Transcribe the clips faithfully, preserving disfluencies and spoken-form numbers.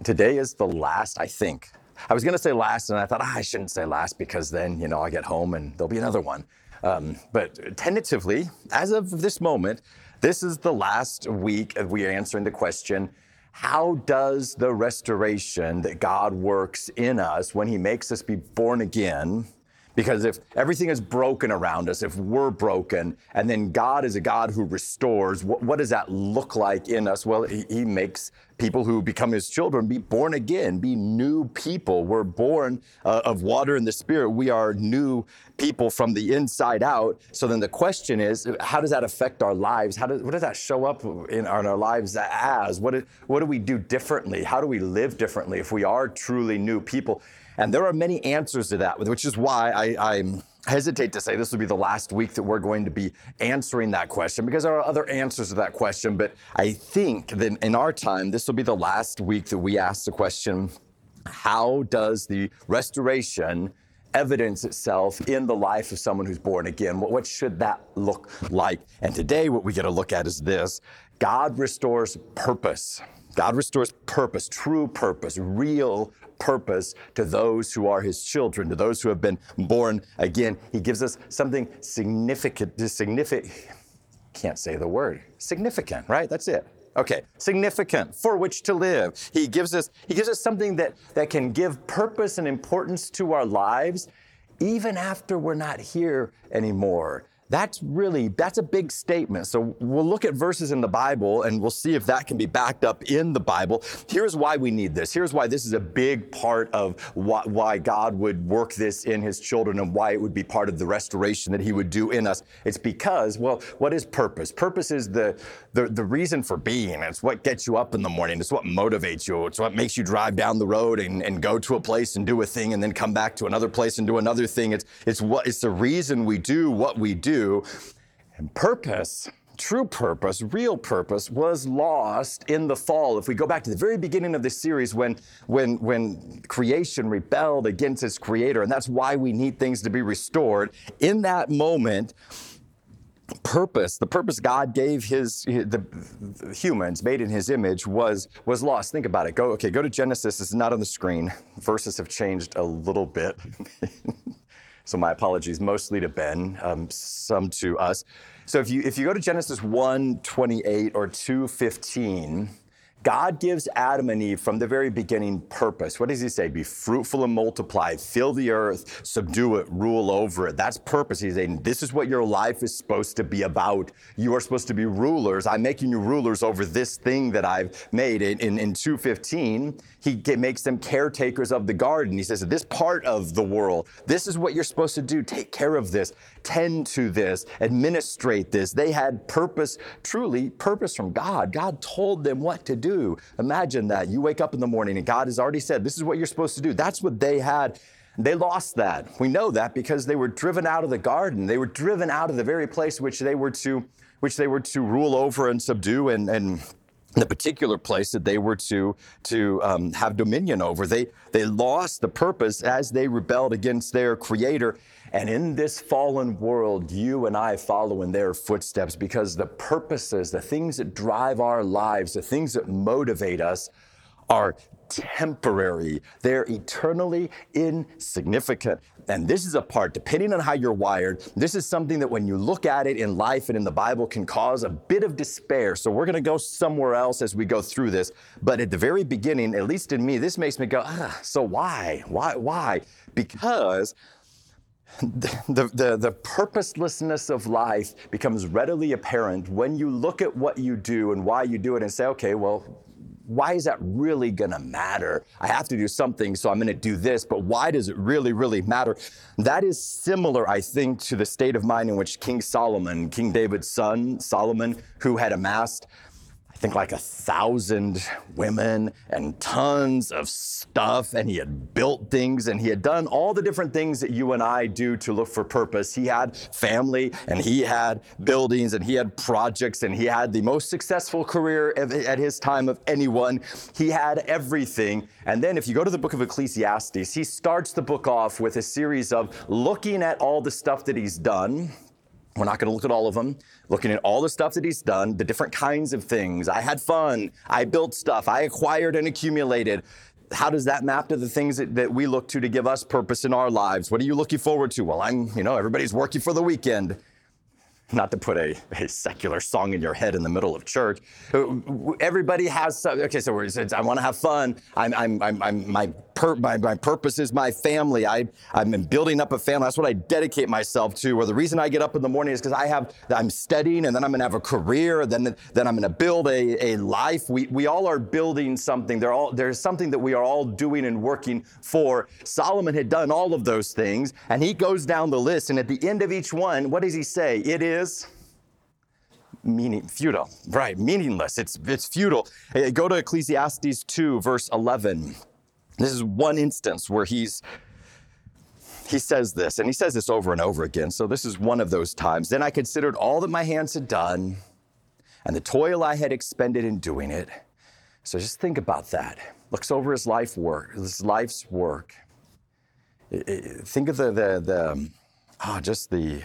Today is the last, I think. I was going to say last, and I thought, ah, I shouldn't say last because then, you know, I get home and there'll be another one. Um, but tentatively, as of this moment, this is the last week of we answering the question, how does the restoration that God works in us when he makes us be born again? Because if everything is broken around us, if we're broken, and then God is a God who restores, what, what does that look like in us? Well, he, he makes people who become his children be born again, be new people. We're born uh, of water and the Spirit. We are new people from the inside out. So then the question is, how does that affect our lives? How does, what does that show up in, in our lives as? What, do, what do we do differently? How do we live differently if we are truly new people? And there are many answers to that, which is why I, I hesitate to say this will be the last week that we're going to be answering that question, because there are other answers to that question. But I think that in our time, this will be the last week that we ask the question, how does the restoration evidence itself in the life of someone who's born again? What, what should that look like? And today what we get to look at is this: God restores purpose. God restores purpose, true purpose, real purpose to those who are his children, to those who have been born again. He gives us something significant, significant, can't say the word, significant, right? That's it. Okay, significant, for which to live. He gives us, he gives us something that, that can give purpose and importance to our lives, even after we're not here anymore. That's really, that's a big statement. So we'll look at verses in the Bible and we'll see if that can be backed up in the Bible. Here's why we need this. Here's why this is a big part of why, why God would work this in his children and why it would be part of the restoration that he would do in us. It's because, well, what is purpose? Purpose is the, the, the reason for being. It's what gets you up in the morning. It's what motivates you. It's what makes you drive down the road and, and go to a place and do a thing and then come back to another place and do another thing. It's, it's what, it's the reason we do what we do. And purpose, true purpose, real purpose was lost in the fall. If we go back to the very beginning of this series when, when, when creation rebelled against its creator, and that's why we need things to be restored. In that moment, purpose, the purpose God gave his, the, the humans made in his image was, was lost. Think about it. Go, okay, go to Genesis. It's not on the screen. Verses have changed a little bit. So my apologies, mostly to Ben, um, some to us. So if you if you go to Genesis one twenty-eight or two fifteen, God gives Adam and Eve from the very beginning purpose. What does he say? Be fruitful and multiply, fill the earth, subdue it, rule over it. That's purpose. He's saying, this is what your life is supposed to be about. You are supposed to be rulers. I'm making you rulers over this thing that I've made. In, in, in two fifteen, he makes them caretakers of the garden. He says, this part of the world, this is what you're supposed to do. Take care of this, tend to this, administrate this. They had purpose, truly purpose from God. God told them what to do. Imagine that. You wake up in the morning and God has already said, this is what you're supposed to do. That's what they had. They lost that. We know that because they were driven out of the garden. They were driven out of the very place which they were to, which they were to rule over and subdue, and, and the particular place that they were to, to um, have dominion over. They, they lost the purpose as they rebelled against their creator. And in this fallen world, you and I follow in their footsteps, because the purposes, the things that drive our lives, the things that motivate us are temporary. They're eternally insignificant. And this is a part, depending on how you're wired, this is something that when you look at it in life and in the Bible can cause a bit of despair. So we're going to go somewhere else as we go through this. But at the very beginning, at least in me, this makes me go, ah, so why? Why? Why? Because The, the, the purposelessness of life becomes readily apparent when you look at what you do and why you do it and say, okay, well, why is that really going to matter? I have to do something, so I'm going to do this, but why does it really, really matter? That is similar, I think, to the state of mind in which King Solomon, King David's son, Solomon, who had amassed, I think, like a thousand women and tons of stuff, and he had built things, and he had done all the different things that you and I do to look for purpose. He had family, and he had buildings, and he had projects, and he had the most successful career at his time of anyone. He had everything. And then if you go to the book of Ecclesiastes, he starts the book off with a series of looking at all the stuff that he's done, We're not going to look at all of them, looking at all the stuff that he's done, the different kinds of things. I had fun. I built stuff. I acquired and accumulated. How does that map to the things that, that we look to to give us purpose in our lives? What are you looking forward to? Well, I'm, you know, everybody's working for the weekend. Not to put a, a secular song in your head in the middle of church. Everybody has some, okay, so it's, it's, I want to have fun. I'm, I'm, I'm, I'm my, pur, my, my purpose is my family. I, I'm building up a family. That's what I dedicate myself to. Or the reason I get up in the morning is because I have, I'm studying, and then I'm going to have a career, and then, then I'm going to build a, a life. We, we all are building something. They're all, there's something that we are all doing and working for. Solomon had done all of those things, and he goes down the list, and at the end of each one, what does he say? It is is meaning futile, right? Meaningless. It's it's futile. Hey, go to Ecclesiastes two, verse eleven. This is one instance where he's he says this, and he says this over and over again. So this is one of those times. Then I considered all that my hands had done, and the toil I had expended in doing it. So just think about that. Looks over his life work, his life's work. It, it, think of the the the ah, oh, just the.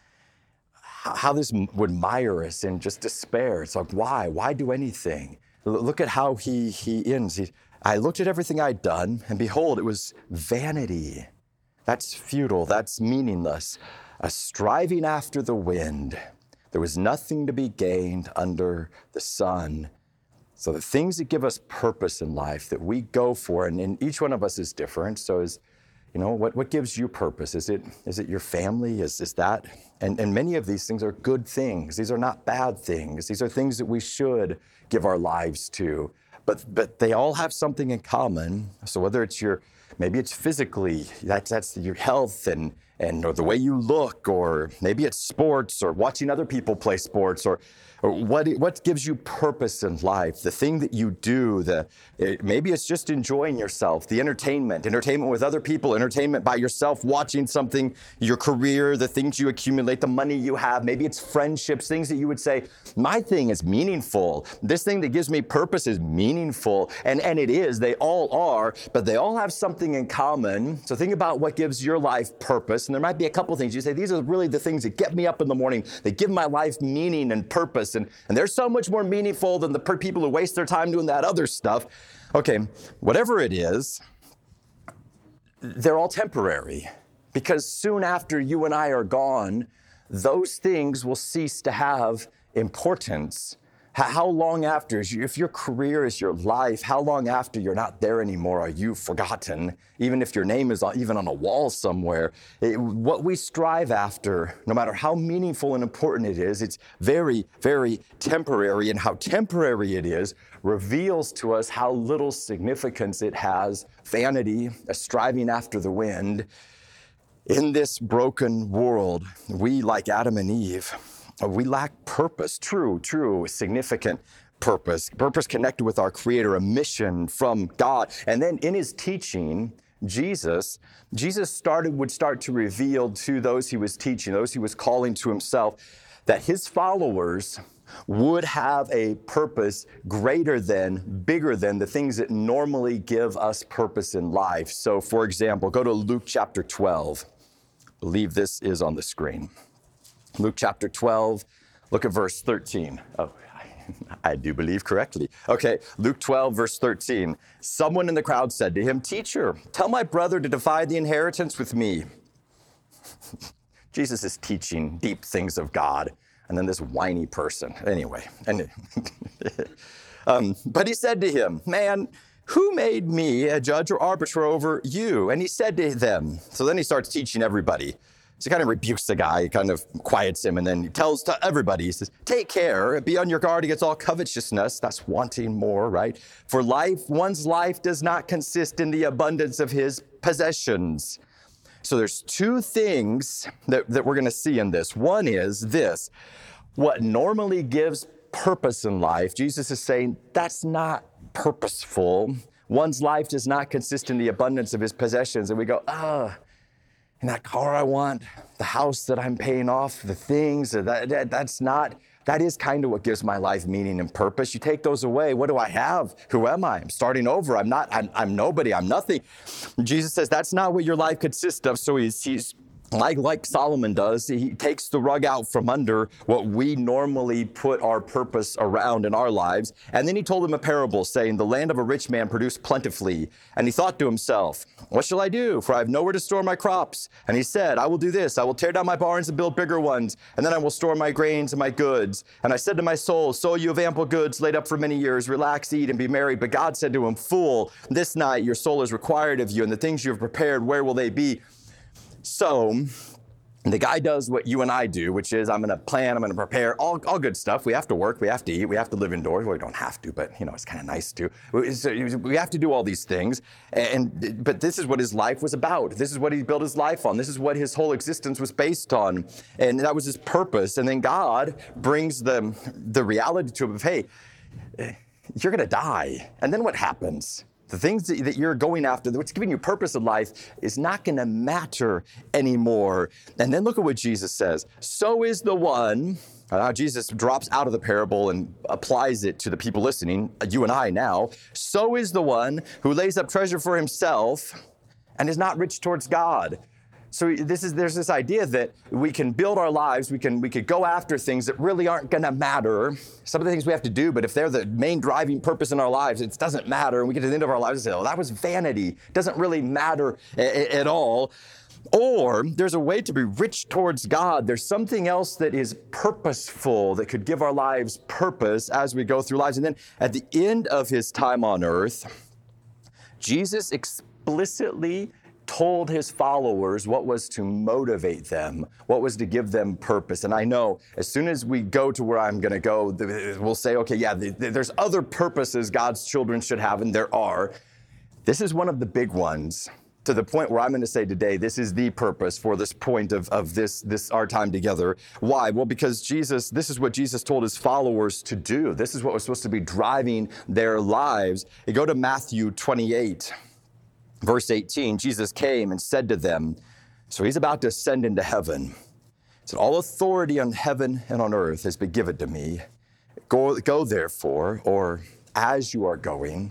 how this would mire us in just despair. It's like, why? Why do anything? Look at how he, he ends. He, I looked at everything I'd done, and behold, it was vanity. That's futile. That's meaningless. A striving after the wind. There was nothing to be gained under the sun. So the things that give us purpose in life that we go for, and, and each one of us is different. So is, you know, what, what gives you purpose? Is it is it your family? Is is that? And, and many of these things are good things. These are not bad things. These are things that we should give our lives to. But but they all have something in common. So whether it's your, maybe it's physically, that's that's your health and and or the way you look, or maybe it's sports or watching other people play sports, or or what what gives you purpose in life, the thing that you do, the it, maybe it's just enjoying yourself, the entertainment, entertainment with other people, entertainment by yourself, watching something, your career, the things you accumulate, the money you have, maybe it's friendships, things that you would say, my thing is meaningful. This thing that gives me purpose is meaningful, and, and it is, they all are, but they all have something in common. So think about what gives your life purpose, and there might be a couple things. You say, these are really the things that get me up in the morning, they give my life meaning and purpose. And, and they're so much more meaningful than the per- people who waste their time doing that other stuff. Okay, whatever it is, they're all temporary, because soon after you and I are gone, those things will cease to have importance. How long after, if your career is your life, how long after you're not there anymore are you forgotten? Even if your name is on, even on a wall somewhere, it, what we strive after, no matter how meaningful and important it is, it's very, very temporary. And how temporary it is reveals to us how little significance it has. Vanity, a striving after the wind. In this broken world, we, like Adam and Eve, we lack purpose, true, true, significant purpose, purpose connected with our Creator, a mission from God. And then in his teaching, Jesus, Jesus started, would start to reveal to those he was teaching, those he was calling to himself, that his followers would have a purpose greater than, bigger than the things that normally give us purpose in life. So for example, go to Luke chapter twelve. I believe this is on the screen. Luke chapter twelve, look at verse thirteen. Oh, I do believe correctly. Okay, Luke twelve, verse thirteen. Someone in the crowd said to him, "Teacher, tell my brother to divide the inheritance with me." Jesus is teaching deep things of God, and then this whiny person. Anyway, and um, but he said to him, "Man, who made me a judge or arbiter over you?" And he said to them, so then he starts teaching everybody. So he kind of rebukes the guy, he kind of quiets him, and then he tells to everybody, he says, "Take care, be on your guard against all covetousness," that's wanting more, right? "For life, one's life does not consist in the abundance of his possessions." So there's two things that, that we're going to see in this. One is this: what normally gives purpose in life, Jesus is saying that's not purposeful. One's life does not consist in the abundance of his possessions. And we go, ah, oh, and that car I want, the house that I'm paying off, the things, that, that that's not, that is kind of what gives my life meaning and purpose. You take those away, what do I have? Who am I? I'm starting over. I'm not, I'm, I'm nobody, I'm nothing. Jesus says that's not what your life consists of. So he's, he's Like, like Solomon does, he takes the rug out from under what we normally put our purpose around in our lives. And then he told him a parable saying, the land of a rich man produced plentifully. And he thought to himself, what shall I do? For I have nowhere to store my crops. And he said, I will do this. I will tear down my barns and build bigger ones. And then I will store my grains and my goods. And I said to my soul, soul, you have ample goods laid up for many years. Relax, eat, and be merry. But God said to him, fool, this night your soul is required of you. And the things you have prepared, where will they be? So the guy does what you and I do, which is I'm going to plan, I'm going to prepare, all, all good stuff. We have to work, we have to eat, we have to live indoors. Well, we don't have to, but you know, it's kind of nice to. We have to do all these things. And but this is what his life was about. This is what he built his life on. This is what his whole existence was based on. And that was his purpose. And then God brings the, the reality to him of, hey, you're going to die. And then what happens? The things that, that you're going after, what's giving you purpose in life, is not going to matter anymore. And then look at what Jesus says. So is the one, uh, Jesus drops out of the parable and applies it to the people listening, you and I now. So is the one who lays up treasure for himself and is not rich towards God. So this is there's this idea that we can build our lives, we can we could go after things that really aren't going to matter. Some of the things we have to do, but if they're the main driving purpose in our lives, it doesn't matter. And we get to the end of our lives and say, oh, that was vanity. It doesn't really matter a- a- at all. Or there's a way to be rich towards God. There's something else that is purposeful, that could give our lives purpose as we go through lives. And then at the end of his time on earth, Jesus explicitly told his followers what was to motivate them, what was to give them purpose. And I know as soon as we go to where I'm going to go, we'll say, okay, yeah, there's other purposes God's children should have, and there are. This is one of the big ones, to the point where I'm going to say today, this is the purpose for this point of, of this, this, our time together. Why? Well, because Jesus, this is what Jesus told his followers to do. This is what was supposed to be driving their lives. You go to Matthew twenty-eight. Verse eighteen, Jesus came and said to them, so he's about to ascend into heaven. He said, all authority on heaven and on earth has been given to me. Go, go therefore, or as you are going,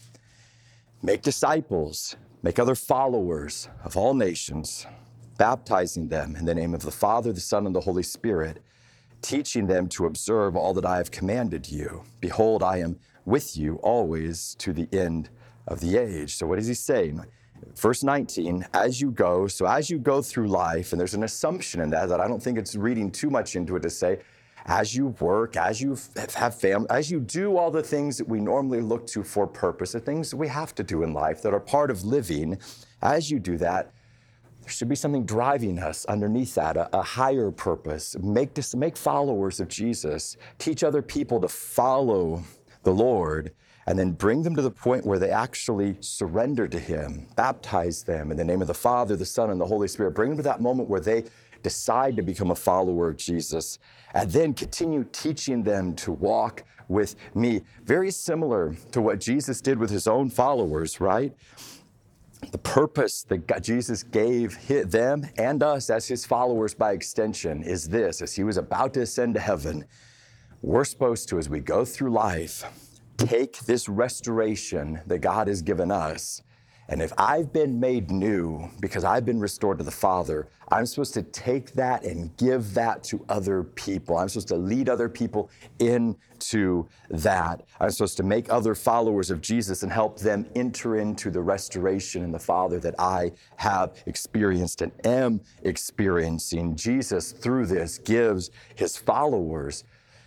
make disciples, make other followers of all nations, baptizing them in the name of the Father, the Son, and the Holy Spirit, teaching them to observe all that I have commanded you. Behold, I am with you always to the end of the age. So what does he say? Verse nineteen, as you go, so as you go through life, and there's an assumption in that that I don't think it's reading too much into it to say, as you work, as you have family, as you do all the things that we normally look to for purpose, the things that we have to do in life that are part of living, as you do that, there should be something driving us underneath that, a, a higher purpose. Make, dis- make followers of Jesus. Teach other people to follow the Lord, and then bring them to the point where they actually surrender to him, baptize them in the name of the Father, the Son, and the Holy Spirit. Bring them to that moment where they decide to become a follower of Jesus, and then continue teaching them to walk with me. Very similar to what Jesus did with his own followers, right? The purpose that God, Jesus gave his, them and us as his followers by extension is this: as he was about to ascend to heaven, we're supposed to, as we go through life, take this restoration that God has given us. And if I've been made new because I've been restored to the Father, I'm supposed to take that and give that to other people. I'm supposed to lead other people into that. I'm supposed to make other followers of Jesus and help them enter into the restoration in the Father that I have experienced and am experiencing. Jesus, through this, gives his followers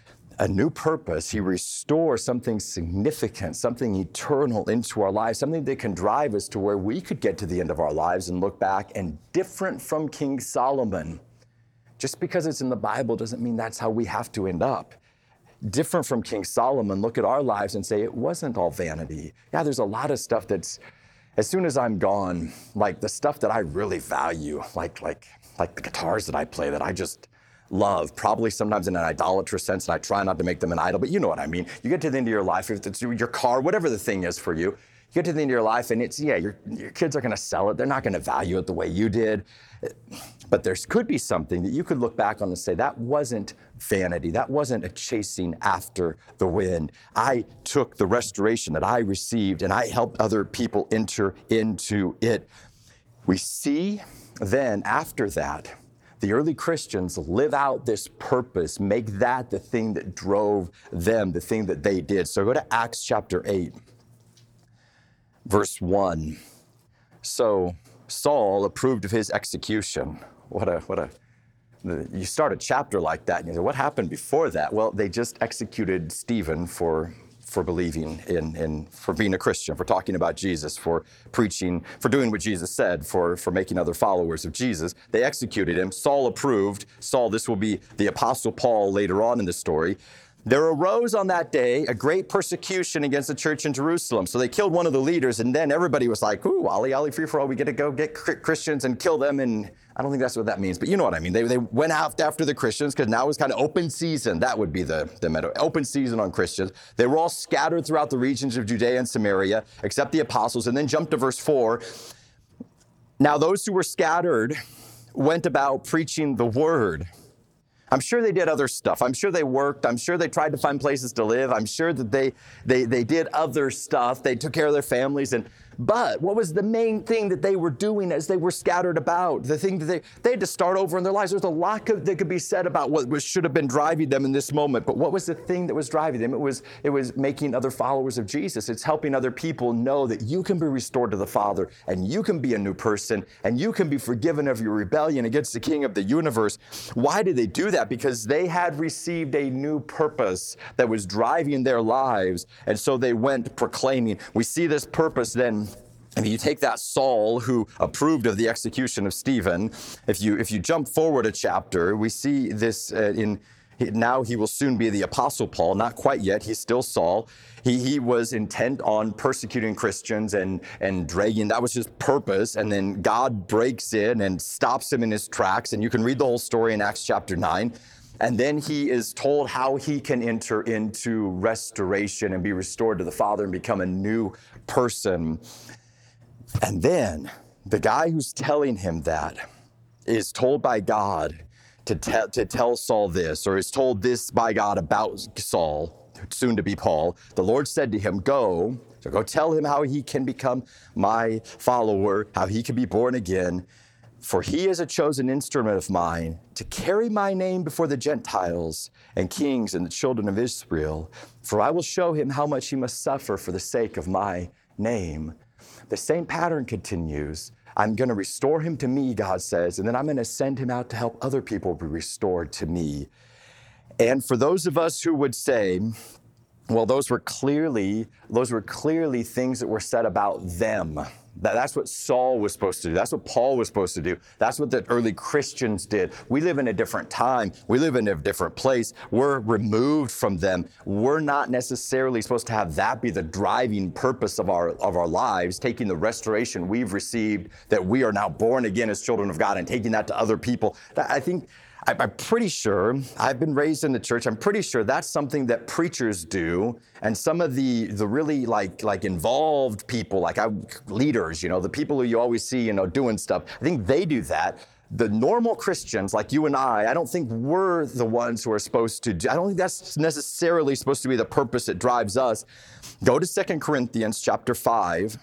a new purpose. He restores something significant, something eternal into our lives, something that can drive us to where we could get to the end of our lives and look back, and different from King Solomon. Just because it's in the Bible doesn't mean that's how we have to end up. Different from King Solomon, look at our lives and say, it wasn't all vanity. Yeah, there's a lot of stuff that's, as soon as I'm gone, like the stuff that I really value, like, like, like the guitars that I play that I just love, probably sometimes in an idolatrous sense, and I try not to make them an idol, but you know what I mean. You get to the end of your life, if it's your car, whatever the thing is for you, you get to the end of your life and it's, yeah, your, your kids are going to sell it. They're not going to value it the way you did. But there could be something that you could look back on and say, that wasn't vanity. That wasn't a chasing after the wind. I took the restoration that I received and I helped other people enter into it. We see then after that, the early Christians live out this purpose, make that the thing that drove them, the thing that they did. So go to Acts chapter eight, verse one. So Saul approved of his execution. What a, what a, you start a chapter like that and you say, what happened before that? Well, they just executed Stephen for for believing in, in, for being a Christian, for talking about Jesus, for preaching, for doing what Jesus said, for, for making other followers of Jesus. They executed him. Saul approved. Saul, this will be the Apostle Paul later on in the story. There arose on that day a great persecution against the church in Jerusalem. So they killed one of the leaders, and then everybody was like, ooh, ollie, ollie, free for all. We get to go get Christians and kill them. And I don't think that's what that means, but you know what I mean. They, they went out after the Christians because now it was kind of open season. That would be the, the meta, open season on Christians. They were all scattered throughout the regions of Judea and Samaria, except the apostles. And then jump to verse four. Now those who were scattered went about preaching the word. I'm sure they did other stuff. I'm sure they worked. I'm sure they tried to find places to live. I'm sure that they they they did other stuff. They took care of their families. And but what was the main thing that they were doing as they were scattered about? The thing that they they had to start over in their lives. There's a lot that could be said about what was, should have been driving them in this moment. But what was the thing that was driving them? It was it was making other followers of Jesus. It's helping other people know that you can be restored to the Father and you can be a new person and you can be forgiven of your rebellion against the King of the universe. Why did they do that? Because they had received a new purpose that was driving their lives. And so they went proclaiming. We see this purpose then. If you take that Saul who approved of the execution of Stephen, if you if you jump forward a chapter, we see this uh, in now he will soon be the Apostle Paul. Not quite yet. He's still Saul. He he was intent on persecuting Christians and and dragging. That was his purpose. And then God breaks in and stops him in his tracks. And you can read the whole story in Acts chapter nine. And then he is told how he can enter into restoration and be restored to the Father and become a new person. And then the guy who's telling him that is told by God to, te- to tell Saul this, or is told this by God about Saul, soon to be Paul. The Lord said to him, go, so go tell him how he can become my follower, how he can be born again. For he is a chosen instrument of mine to carry my name before the Gentiles and kings and the children of Israel. For I will show him how much he must suffer for the sake of my name. The same pattern continues. I'm going to restore him to me, God says, and then I'm going to send him out to help other people be restored to me. And for those of us who would say, well, those were clearly, those were clearly things that were said about them. That, that's what Saul was supposed to do. That's what Paul was supposed to do. That's what the early Christians did. We live in a different time. We live in a different place. We're removed from them. We're not necessarily supposed to have that be the driving purpose of our of our lives, taking the restoration we've received, that we are now born again as children of God, and taking that to other people. I think I'm pretty sure, I've been raised in the church, I'm pretty sure that's something that preachers do. And some of the the really like like involved people, like I, leaders, you know, the people who you always see, you know, doing stuff, I think they do that. The normal Christians like you and I, I don't think we're the ones who are supposed to do, I don't think that's necessarily supposed to be the purpose that drives us. Go to Second Corinthians chapter five,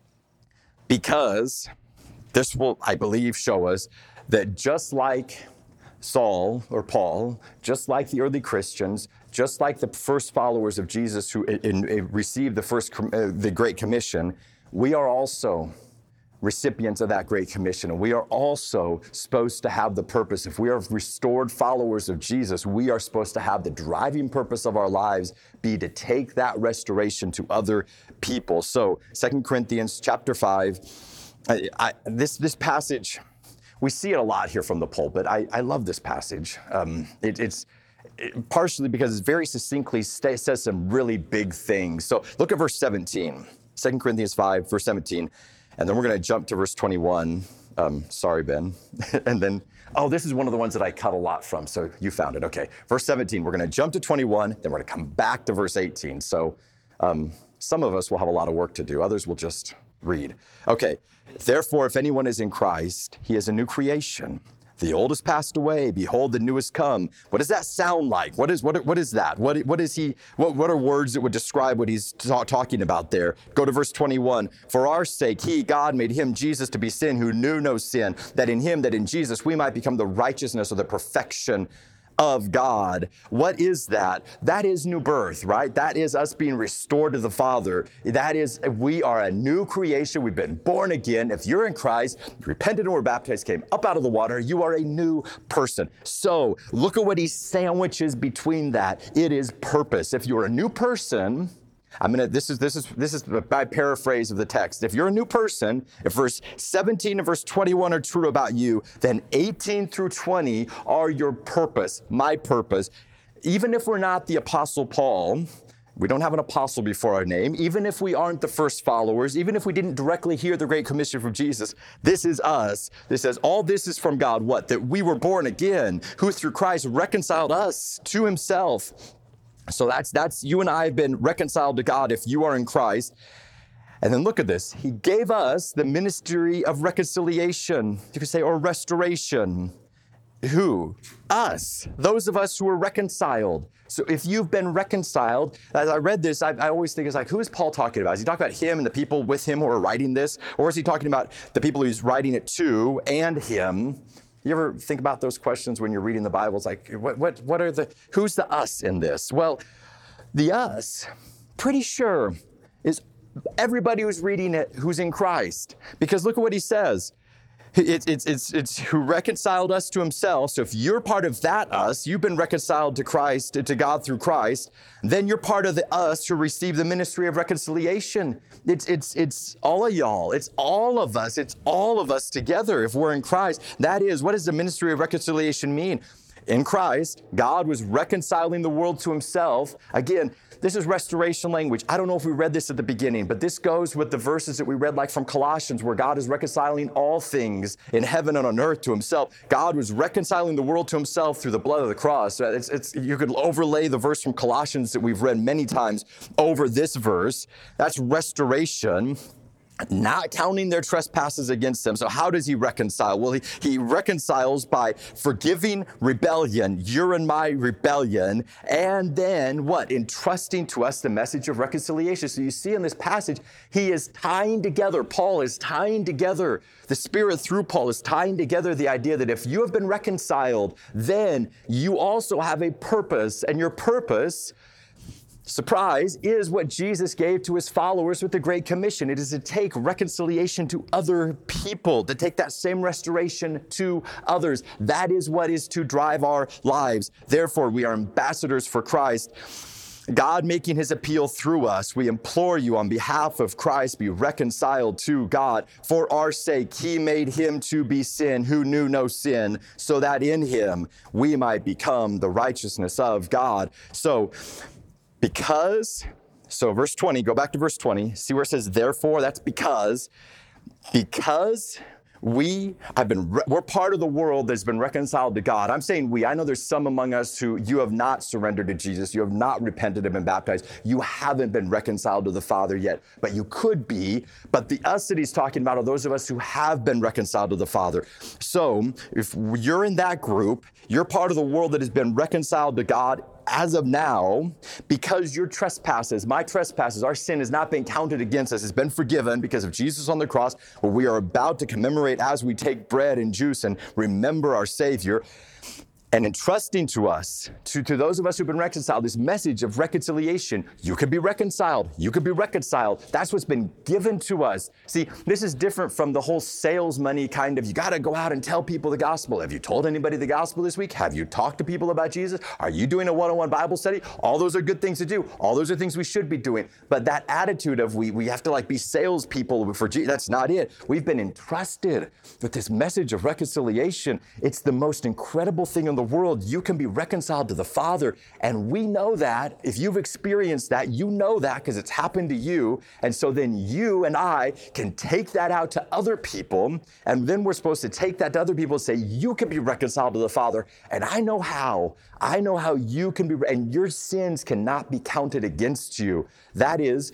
because this will, I believe, show us that just like Saul or Paul, just like the early Christians, just like the first followers of Jesus who in, in, received the first uh, the Great Commission, we are also recipients of that Great Commission. And we are also supposed to have the purpose. If we are restored followers of Jesus, we are supposed to have the driving purpose of our lives be to take that restoration to other people. So Second Corinthians chapter five, I, I, this this passage, we see it a lot here from the pulpit. I, I love this passage. Um, it, it's it, partially because it very succinctly st- says some really big things. So look at verse seventeen, Second Corinthians five, verse seventeen. And then we're going to jump to verse twenty-one. Um, sorry, Ben. And then, oh, this is one of the ones that I cut a lot from. So you found it. Okay. Verse seventeen, we're going to jump to twenty-one. Then we're going to come back to verse eighteen. So um, some of us will have a lot of work to do. Others will just read. Okay. Therefore, if anyone is in Christ, he is a new creation. The old has passed away. Behold, the new has come. What does that sound like? What is what? What is that? What what is he? What what are words that would describe what he's ta- talking about there? Go to verse twenty-one. For our sake, he, God, made him Jesus to be sin who knew no sin, that in him, that in Jesus, we might become the righteousness or the perfection of God. What is that? That is new birth, right? That is us being restored to the Father. That is, we are a new creation. We've been born again. If you're in Christ, you repented and were baptized, came up out of the water, you are a new person. So look at what he sandwiches between that. It is purpose. If you're a new person, I'm gonna, this is, this is, this is my paraphrase of the text. If you're a new person, if verse seventeen and verse twenty-one are true about you, then eighteen through twenty are your purpose, my purpose. Even if we're not the Apostle Paul, we don't have an apostle before our name, even if we aren't the first followers, even if we didn't directly hear the Great Commission from Jesus, this is us. This says, all this is from God. What? That we were born again, who through Christ reconciled us to himself. So that's, that's, you and I have been reconciled to God if you are in Christ. And then look at this. He gave us the ministry of reconciliation, you could say, or restoration. Who? Us. Those of us who are reconciled. So if you've been reconciled, as I read this, I, I always think it's like, who is Paul talking about? Is he talking about him and the people with him who are writing this? Or is he talking about the people he's writing it to and him? You ever think about those questions when you're reading the Bible? It's like, what, what, what are the, who's the us in this? Well, the us, pretty sure, is everybody who's reading it who's in Christ. Because look at what he says. It's, it's, it's, it's who reconciled us to himself. So if you're part of that us, you've been reconciled to Christ, to God through Christ, then you're part of the us who receive the ministry of reconciliation. It's, it's, it's all of y'all. It's all of us. It's all of us together if we're in Christ. That is, what does the ministry of reconciliation mean? In Christ, God was reconciling the world to himself. Again, this is restoration language. I don't know if we read this at the beginning, but this goes with the verses that we read like from Colossians, where God is reconciling all things in heaven and on earth to himself. God was reconciling the world to himself through the blood of the cross. It's, it's, you could overlay the verse from Colossians that we've read many times over this verse. That's restoration. Not counting their trespasses against them. So how does he reconcile? Well, he, he reconciles by forgiving rebellion, your and my rebellion, and then what? Entrusting to us the message of reconciliation. So you see in this passage, he is tying together, Paul is tying together, the Spirit through Paul is tying together the idea that if you have been reconciled, then you also have a purpose, and your purpose, surprise, is what Jesus gave to his followers with the Great Commission. It is to take reconciliation to other people, to take that same restoration to others. That is what is to drive our lives. Therefore, we are ambassadors for Christ. God making his appeal through us, we implore you on behalf of Christ, be reconciled to God. For our sake, he made him to be sin who knew no sin, so that in him we might become the righteousness of God. So, Because, so verse twenty, go back to verse twenty, see where it says, therefore, that's because, because we have been, we're part of the world that's been reconciled to God. I'm saying we, I know there's some among us who you have not surrendered to Jesus. You have not repented and been baptized. You haven't been reconciled to the Father yet, but you could be. But the us that he's talking about are those of us who have been reconciled to the Father. So if you're in that group, you're part of the world that has been reconciled to God as of now, because your trespasses, my trespasses, our sin has not been counted against us. It's been forgiven because of Jesus on the cross, where we are about to commemorate as we take bread and juice and remember our Savior. And entrusting to us, to, to those of us who've been reconciled, this message of reconciliation. You could be reconciled. You could be reconciled. That's what's been given to us. See, this is different from the whole sales money kind of, you got to go out and tell people the gospel. Have you told anybody the gospel this week? Have you talked to people about Jesus? Are you doing a one-on-one Bible study? All those are good things to do. All those are things we should be doing. But that attitude of we, we have to like be salespeople for Jesus, that's not it. We've been entrusted with this message of reconciliation. It's the most incredible thing in the world. You can be reconciled to the Father, and we know that. If you've experienced that, you know that because it's happened to you. And so then you and I can take that out to other people, and then we're supposed to take that to other people and say, you can be reconciled to the Father, and I know how. I know how you can be, and your sins cannot be counted against you. That is,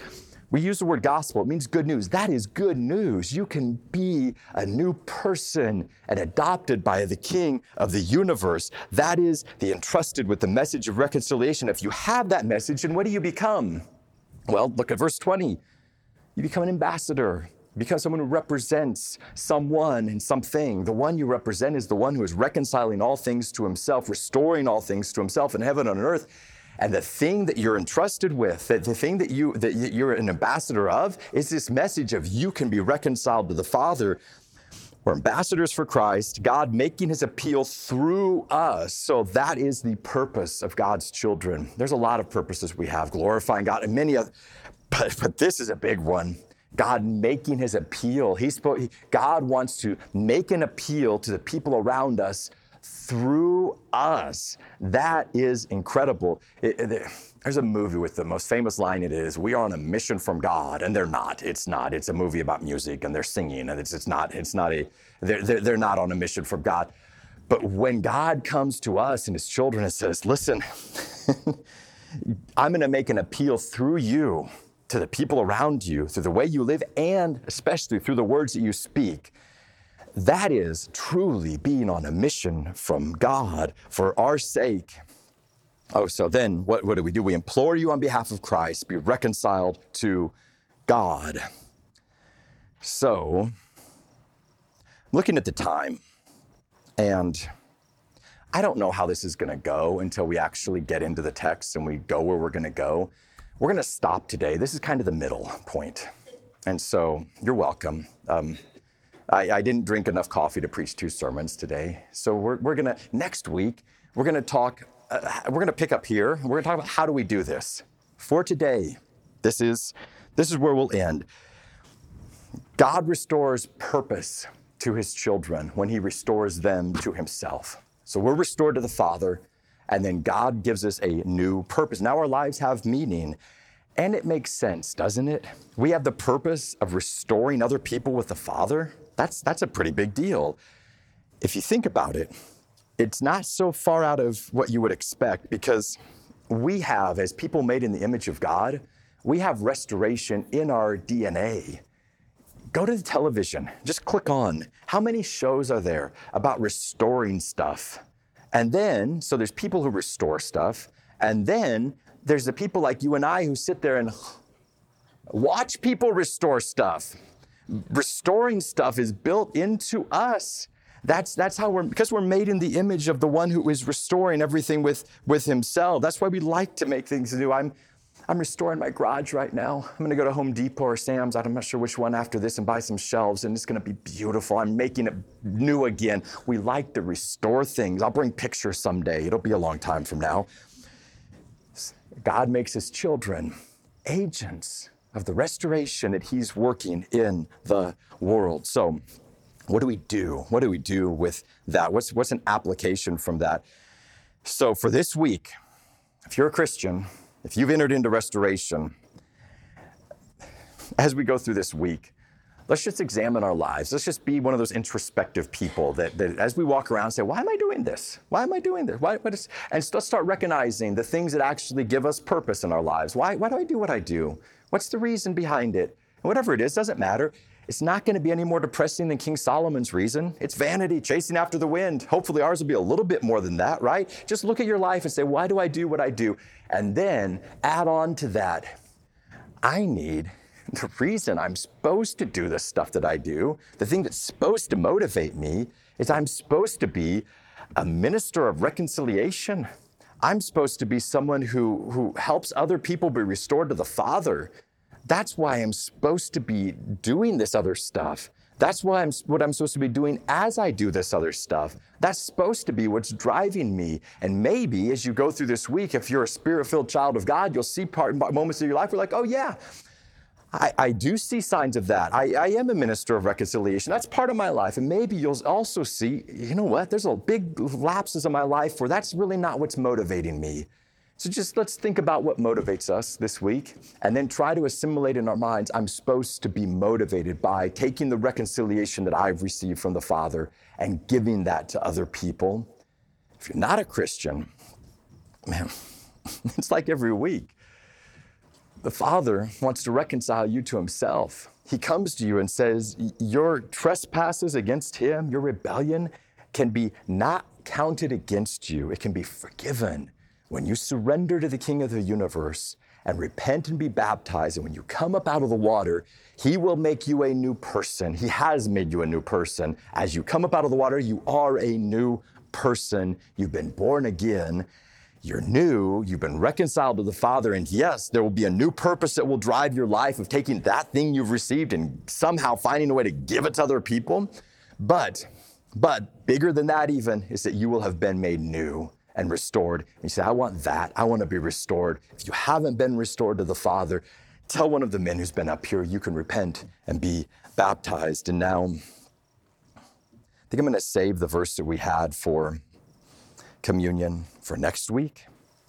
We use the word gospel. It means good news. That is good news. You can be a new person and adopted by the King of the universe. That is the entrusted with the message of reconciliation. If you have that message, then what do you become? Well, look at verse twenty. You become an ambassador. You become someone who represents someone and something. The one you represent is the one who is reconciling all things to himself, restoring all things to himself in heaven and on earth. And the thing that you're entrusted with, that the thing that, you, that you're an ambassador of, is this message of you can be reconciled to the Father. We're ambassadors for Christ, God making his appeal through us. So that is the purpose of God's children. There's a lot of purposes we have, glorifying God and many other, but, but this is a big one. God making his appeal. He's, God wants to make an appeal to the people around us through us. That is incredible. It, it, there's a movie with the most famous line. It is, we are on a mission from God, and they're not. It's not. It's a movie about music, and they're singing, and it's, it's not. It's not a. They're, they're they're not on a mission from God. But when God comes to us and his children and says, "Listen, I'm going to make an appeal through you to the people around you, through the way you live, and especially through the words that you speak." That is truly being on a mission from God for our sake. Oh, so then what, what do we do? We implore you on behalf of Christ, be reconciled to God. So, looking at the time, and I don't know how this is going to go until we actually get into the text and we go where we're going to go. We're going to stop today. This is kind of the middle point. And so, you're welcome. Um, I, I didn't drink enough coffee to preach two sermons today. So we're, we're going to, next week, we're going to talk, uh, we're going to pick up here. We're going to talk about how do we do this. For today, this is, this is where we'll end. God restores purpose to his children when he restores them to himself. So we're restored to the Father, and then God gives us a new purpose. Now our lives have meaning. And it makes sense, doesn't it? We have the purpose of restoring other people with the Father. That's, that's a pretty big deal. If you think about it, it's not so far out of what you would expect, because we have, as people made in the image of God, we have restoration in our D N A. Go to the television, just click on. How many shows are there about restoring stuff? And then, so there's people who restore stuff, and then there's the people like you and I who sit there and watch people restore stuff. Restoring stuff is built into us. That's that's how we're, because we're made in the image of the one who is restoring everything with, with himself. That's why we like to make things new. I'm I'm restoring my garage right now. I'm going to go to Home Depot or Sam's, I'm not sure which one after this, and buy some shelves, and it's going to be beautiful. I'm making it new again. We like to restore things. I'll bring pictures someday. It'll be a long time from now. God makes his children agents of the restoration that he's working in the world. So what do we do? What do we do with that? What's, what's an application from that? So for this week, if you're a Christian, if you've entered into restoration, as we go through this week, let's just examine our lives. Let's just be one of those introspective people that, that as we walk around say, why am I doing this? Why am I doing this? Why, what is, and let's start recognizing the things that actually give us purpose in our lives. Why, why do I do what I do? What's the reason behind it? And whatever it is, doesn't matter. It's not going to be any more depressing than King Solomon's reason. It's vanity, chasing after the wind. Hopefully ours will be a little bit more than that, right? Just look at your life and say, why do I do what I do? And then add on to that, I need the reason I'm supposed to do the stuff that I do, the thing that's supposed to motivate me, is I'm supposed to be a minister of reconciliation. I'm supposed to be someone who, who helps other people be restored to the Father. That's why I'm supposed to be doing this other stuff. That's why I'm, what I'm supposed to be doing as I do this other stuff. That's supposed to be what's driving me. And maybe as you go through this week, if you're a spirit-filled child of God, you'll see part, moments of your life where you're like, oh yeah, I, I do see signs of that. I, I am a minister of reconciliation. That's part of my life. And maybe you'll also see, you know what, there's a big lapses in my life where that's really not what's motivating me. So just let's think about what motivates us this week and then try to assimilate in our minds, I'm supposed to be motivated by taking the reconciliation that I've received from the Father and giving that to other people. If you're not a Christian, man, it's like every week. The Father wants to reconcile you to himself. He comes to you and says, your trespasses against him, your rebellion can be not counted against you. It can be forgiven when you surrender to the King of the universe and repent and be baptized. And when you come up out of the water, he will make you a new person. He has made you a new person. As you come up out of the water, you are a new person. You've been born again. You're new, you've been reconciled to the Father, and yes, there will be a new purpose that will drive your life of taking that thing you've received and somehow finding a way to give it to other people. But, but bigger than that even is that you will have been made new and restored. And you say, I want that. I want to be restored. If you haven't been restored to the Father, tell one of the men who's been up here, you can repent and be baptized. And now, I think I'm going to save the verse that we had for communion for next week.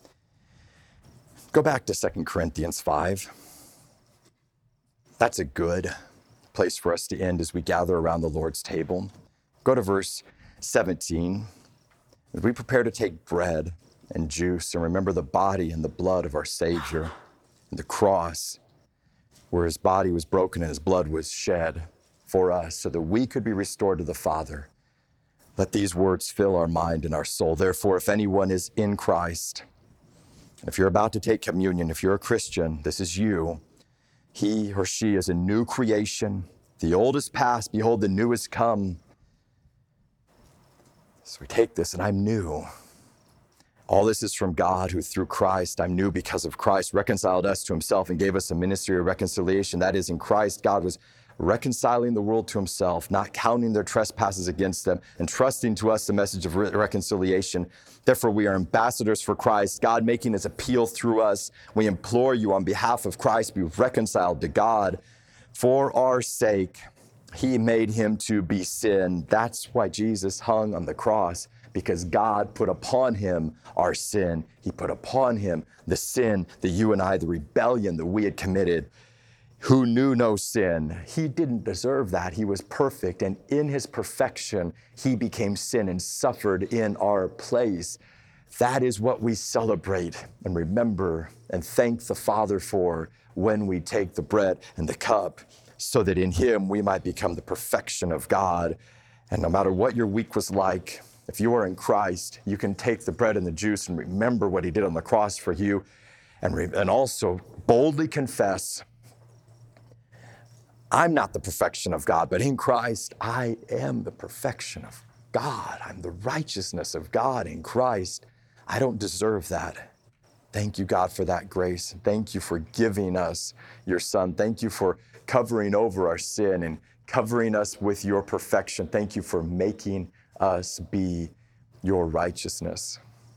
Go back to Second Corinthians five. That's a good place for us to end as we gather around the Lord's table. Go to verse seventeen. As we prepare to take bread and juice and remember the body and the blood of our Savior and the cross, where his body was broken and his blood was shed for us so that we could be restored to the Father. Let these words fill our mind and our soul. Therefore, if anyone is in Christ, if you're about to take communion, if you're a Christian, this is you. He or she is a new creation. The old is past. Behold, the new has come. So we take this, and I'm new. All this is from God, who through Christ, I'm new because of Christ, reconciled us to himself and gave us a ministry of reconciliation. That is, in Christ, God was reconciling the world to himself, not counting their trespasses against them, and trusting to us the message of re- reconciliation. Therefore, we are ambassadors for Christ, God making his appeal through us. We implore you on behalf of Christ, be reconciled to God. For our sake, he made him to be sin. That's why Jesus hung on the cross, because God put upon him our sin. He put upon him the sin that you and I, the rebellion that we had committed. Who knew no sin. He didn't deserve that. He was perfect, and in his perfection, he became sin and suffered in our place. That is what we celebrate and remember and thank the Father for when we take the bread and the cup, so that in him we might become the perfection of God. And no matter what your week was like, if you are in Christ, you can take the bread and the juice and remember what he did on the cross for you, and, re- and also boldly confess, I'm not the perfection of God, but in Christ, I am the perfection of God. I'm the righteousness of God in Christ. I don't deserve that. Thank you, God, for that grace. Thank you for giving us your Son. Thank you for covering over our sin and covering us with your perfection. Thank you for making us be your righteousness.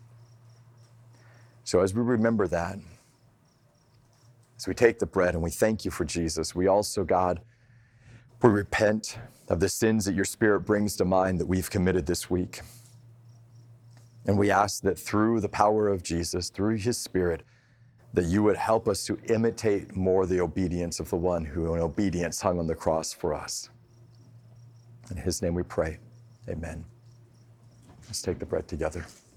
So as we remember that, as we take the bread and we thank you for Jesus, we also, God, we repent of the sins that your Spirit brings to mind that we've committed this week. And we ask that through the power of Jesus, through his Spirit, that you would help us to imitate more the obedience of the one who in obedience hung on the cross for us. In his name we pray, amen. Let's take the bread together.